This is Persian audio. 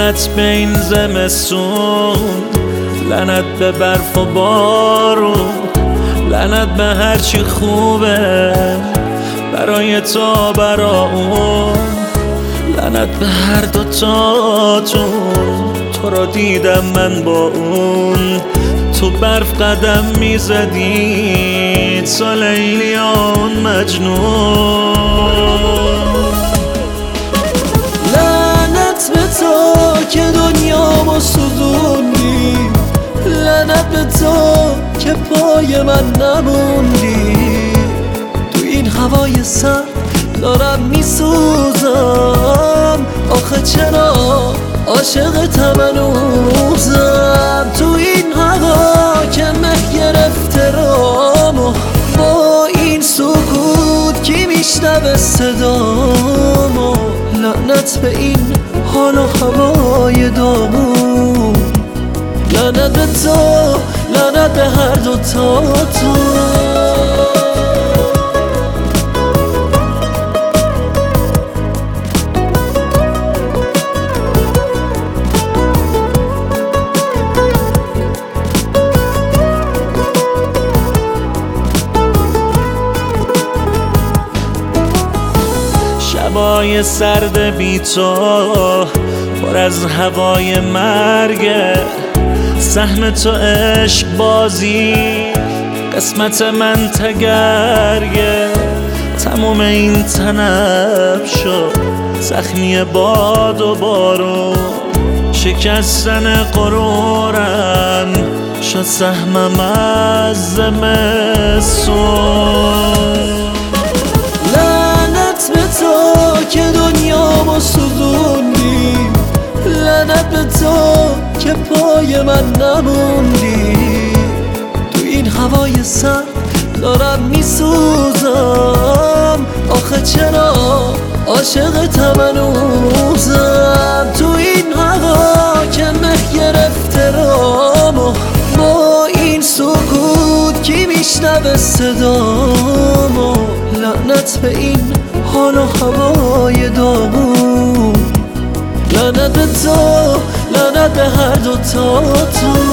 لعنت به این زمستون، لعنت به برف و بارون، لعنت به هرچی خوبه برای تو برا اون، لعنت به هر دوتاتون. تو را دیدم من با اون، تو برف قدم میزدی، تو لیلی آن مجنون. لعنت به تو که دنیامو سوزوندی، لعنت به تو که پای من نموندی. تو این هوای سر دارم میسوزم، آخه چرا عاشقتم هنوزم. تو این هوا که مه گرفته رامو، با این سکوت کی میشنوه صدامو. لعنت به این حال و هوای دامون، لعنت به تو، لعنت به هر دوتاتون. شبای سرد بی تو پر از هوای مرگه، سهم تو عشق بازی، قسمت من تگرگه. تموم این تنم شد زخمی باد و بارون، شکستن غرورم شد سهمم از زمستون. لعنت به تو که دنیامو سوزوندی، لعنت به تو که پای من نموندی. تو این هوای سر دارم میسوزم، آخه چرا عاشقتم هنوزم. تو این هوا که مه گرفته رامو، با این سکوت کی میشنوه صدامو. لعنت به این حال و هوای دامون، لعنت به تو، لعنت به هر دوتاتون.